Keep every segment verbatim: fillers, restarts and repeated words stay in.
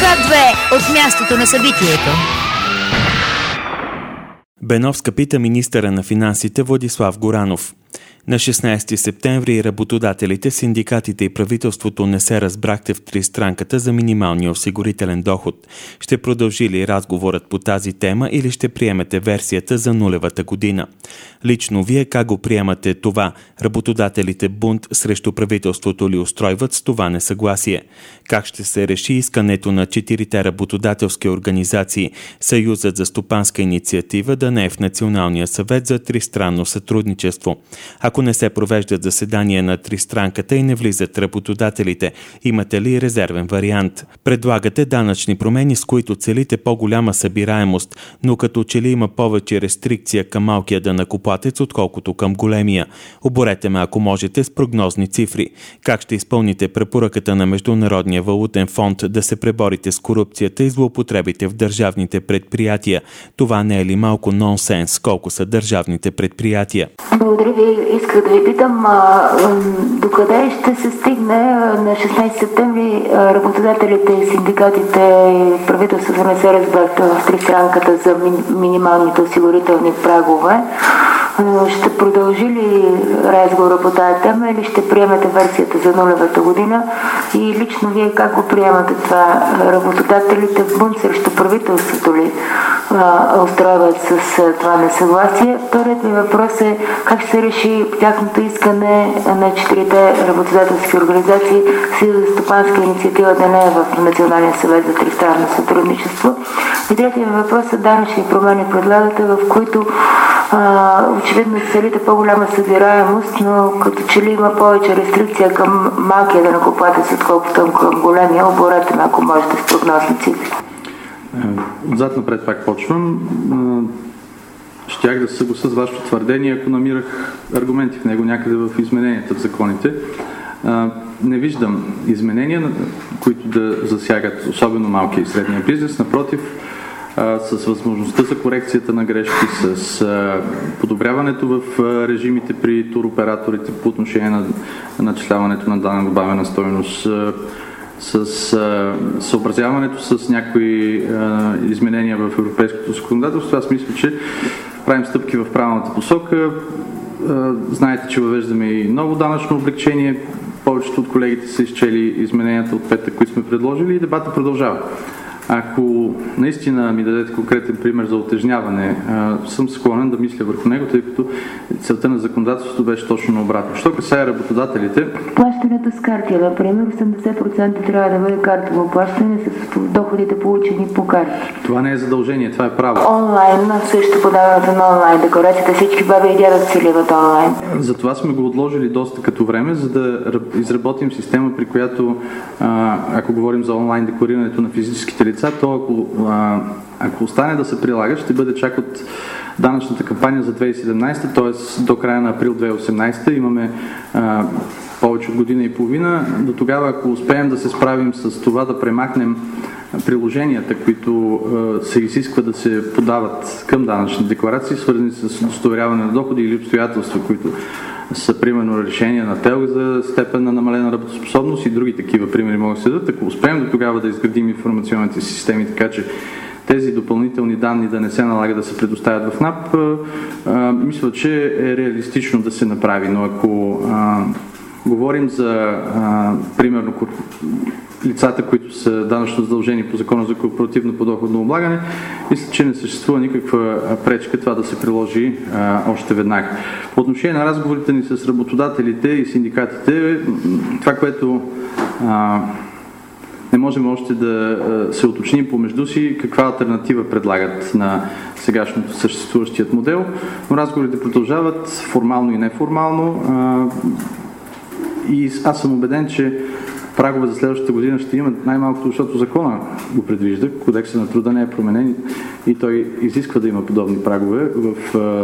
К две от мястото на събитието. Беновска пита министъра на финансите Владислав Горанов. На шестнайсети септември работодателите, синдикатите и правителството не се разбрахте в тристранката за минималния осигурителен доход. Ще продължи ли разговорът по тази тема или ще приемете версията за нулевата година? Лично вие как го приемате това? Работодателите бунт срещу правителството ли устройват с това несъгласие? Как ще се реши искането на четирите работодателски организации Съюзът за стопанска инициатива да не е в Националния съвет за тристранно сътрудничество? Ако не се провеждат заседания на тристранката и не влизат работодателите, имате ли резервен вариант? Предлагате данъчни промени, с които целите по-голяма събираемост, но като че ли има повече рестрикция към малкия данъкоплатец, отколкото към големия. Оборете ме, ако можете, с прогнозни цифри. Как ще изпълните препоръката на Международния валутен фонд да се преборите с корупцията и злоупотребите в държавните предприятия? Това не е ли малко нонсенс? Колко са държавните предприятия? Благодаря ви. Исках да ви питам а, докъде ще се стигне на шестнайсети септември работодателите, синдикатите и правителството не се разбрахте в тристранката за ми, минималните осигурителни прагове. Ще продължи ли разговора по тази тема или ще приемете версията за нулевата година? И лично вие как го приемате това? Работодателите в бунт срещу правителството ли а, устройват с а, това несъгласие? Вторият ми въпрос е как ще се реши тяхното искане на четирите работодателски организации Съюз за стопанска инициатива да не е в Националния съвет за тристранно сътрудничество? И третият ми въпрос е данъчни промени предлагате, в които а, очевидно целите по-голяма събираемост, но като че ли има повече рестрикция към малкия данъкоплатец, отколкото към големия. Оборете ме, ако можете, с прогнозни цифри. Отзад напред пак почвам. Щях да се съглася с вашето твърдение, ако намирах аргументи в него някъде в измененията в законите. Не виждам изменения, които да засягат особено малкия и средния бизнес. Напротив, с възможността за корекцията на грешки, с подобряването в режимите при туроператорите по отношение на начисляването на данък добавена стойност, с съобразяването с някои изменения в европейското законодателство. Аз мисля, че правим стъпки в правилната посока. Знаете, че въвеждаме и ново данъчно облекчение. Повечето от колегите са изчели измененията от петък, които сме предложили, и дебата продължава. Ако наистина ми дадете конкретен пример за утежняване, съм склонен да мисля върху него, тъй като целта на законодателството беше точно наобратно. Що касае работодателите? Плащането с карти, например, осемдесет процента трябва да бъде картово плащане с доходите получени по карти. Това не е задължение, това е право. Онлайн, също подаването на онлайн декларацията, всички баби и дядо се ливат онлайн. Затова сме го отложили доста като време, за да изработим система, при която, ако говорим за онлайн декларирането на физическите лица, то ако, а, ако остане да се прилага, ще бъде чак от данъчната кампания за две хиляди и седемнайсета, т.е. до края на април две хиляди и осемнайсета. Имаме а, повече от година и половина. До тогава, ако успеем да се справим с това да премахнем приложенията, които а, се изисква да се подават към данъчни декларации, свързани с удостоверяване на доходи или обстоятелства, които са примерно решения на ТЕЛК за степен на намалена работоспособност и други такива примери могат да се дадат. Ако успеем до тогава да изградим информационните системи, така че тези допълнителни данни да не се налага да се предоставят в НАП, а, мисля, че е реалистично да се направи. Но ако а, говорим за а, примерно лицата, които са данъчно задължени по Закона за корпоративно подоходно облагане, мисля, че не съществува никаква пречка това да се приложи а, още веднага. По отношение на разговорите ни с работодателите и синдикатите, това, което а, не можем още да се уточним помежду си, каква алтернатива предлагат на сегашното съществуващият модел, но разговорите продължават формално и неформално а, и аз съм убеден, че прагове за следващата година ще имат най-малкото, защото закона го предвижда, кодексът на труда не е променен и той изисква да има подобни прагове в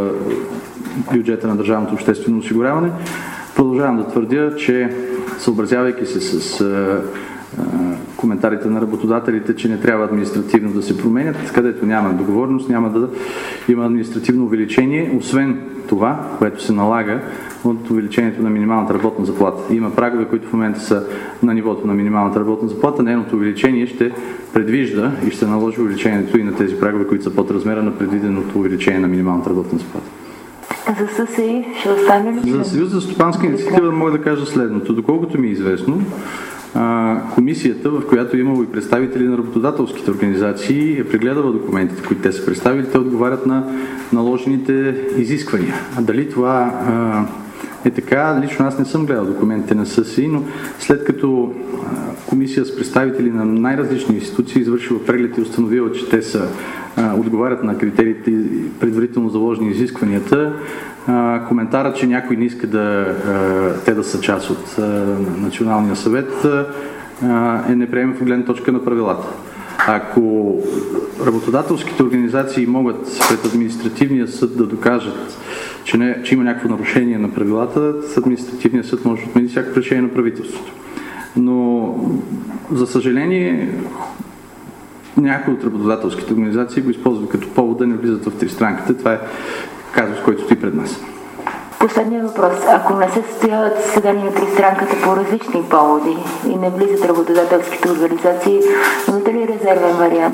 бюджета на държавното обществено осигуряване. Продължавам да твърдя, че съобразявайки се с коментарите на работодателите, че не трябва административно да се променят, където няма договорност, няма да има административно увеличение, освен това, което се налага от увеличението на минималната работна заплата. Има прагове, които в момента са на нивото на минималната работна заплата. Нейното увеличение ще предвижда и ще наложи увеличението и на тези прагове, които са под размера на предвиденото увеличение на минималната работна заплата. За ССИ ще остане ли? За Съюз за стопанска инициатива мога да кажа следното. Доколкото ми е известно, комисията, в която е имало и представители на работодателските организации, е прегледала документите, които те са представили, те отговарят на наложените изисквания. А дали това е така, лично аз не съм гледал документите на ССИ, но след като комисия с представители на най-различни институции извършила преглед и установила, че те са отговарят на критериите и предварително заложени изискванията, коментарът, че някой не иска да те да са част от Националния съвет, е неприемлив от гледна точка на правилата. Ако работодателските организации могат пред административния съд да докажат, че, не, че има някакво нарушение на правилата, с административния съд може да отмени всяко решение на правителството. Но, за съжаление, някои от работодателските организации го използват като повод да не влизат в тристранката. Това е казус, който стои пред нас. Последният въпрос. Ако не се състояват заседания на тристранката по различни поводи и не влизат работодателските организации, имате ли резервен вариант?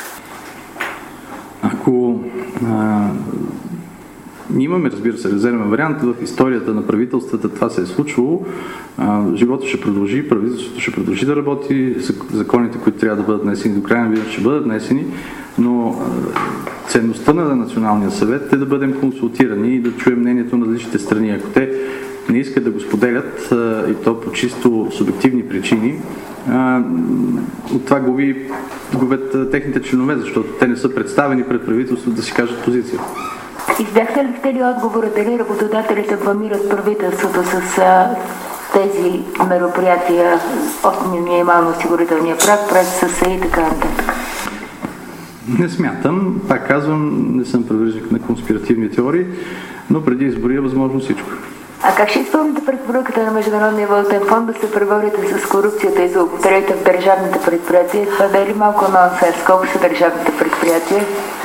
Ако а, имаме, разбира се, резервен вариант, в историята на правителствата това се е случвало, а, живота ще продължи, правителството ще продължи да работи, законите, които трябва да бъдат внесени до края на годината, ще бъдат внесени, но а, ценността на Националния съвет е да бъдем консултирани и да чуем мнението на различните страни. Ако те не искат да го споделят, а, и то по чисто субективни причини, а, от това губи, губят техните членове, защото те не са представени пред правителството да си кажат позиция. Избяхте ли сте ли отговора дали работодателите бламират правителството с а, тези мероприятия от минимално осигурителния праг през ССИ и така нататък? Не смятам. Пак казвам, не съм привърженик на конспиративни теории, но преди избори е възможно всичко. А как ще изпълните препоръката на Международния валутен фонд да се преборите с корупцията и злоупотребите в държавните предприятия? Това да е ли малко нонсенс? Колко са държавните предприятия?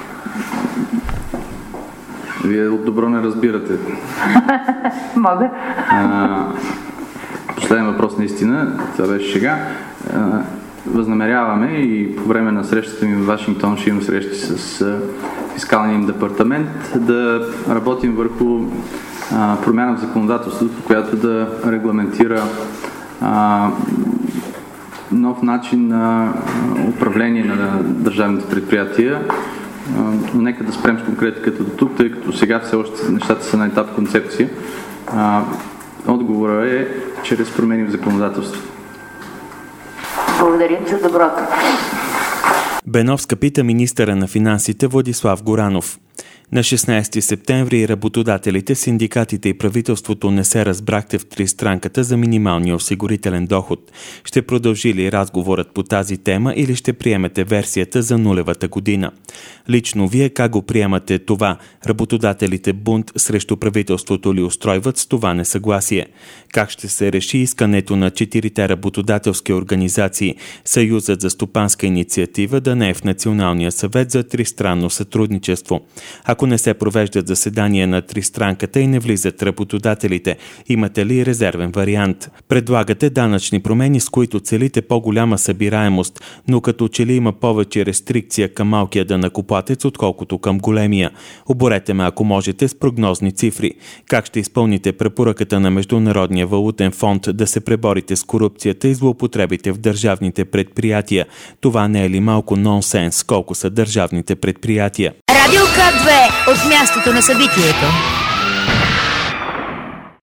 Вие от добро не разбирате. Мога. А, последен въпрос наистина, това беше шега. А, възнамеряваме и по време на срещата ми в Вашингтон ще имам срещи с а, фискалния им департамент да работим върху а, промяна в законодателството, която да регламентира а, нов начин на управление на държавните предприятия. Но нека да спрем с конкретиката до тук, тъй като сега все още нещата са на етап концепция. А, отговорът е чрез промени в законодателството. Благодарим за доброто. Беновска пита министъра на финансите Владислав Горанов. На шестнайсети септември работодателите, синдикатите и правителството не се разбрахте в тристранката за минималния осигурителен доход. Ще продължи ли разговорът по тази тема или ще приемете версията за нулевата година? Лично вие как го приемате това? Работодателите бунт срещу правителството ли устройват с това несъгласие? Как ще се реши искането на четирите работодателски организации Съюзът за стопанска инициатива да не е в Националния съвет за тристранно сътрудничество? Ако не се провеждат заседания на тристранката и не влизат работодателите, имате ли резервен вариант? Предлагате данъчни промени, с които целите по-голяма събираемост, но като че ли има повече рестрикция към малкия данъкоплатец, отколкото към големия. Оборете ме, ако можете, с прогнозни цифри. Как ще изпълните препоръката на Международния валутен фонд да се преборите с корупцията и злоупотребите в държавните предприятия? Това не е ли малко нонсенс, колко са държавните предприятия? Радио К две от мястото на събитието.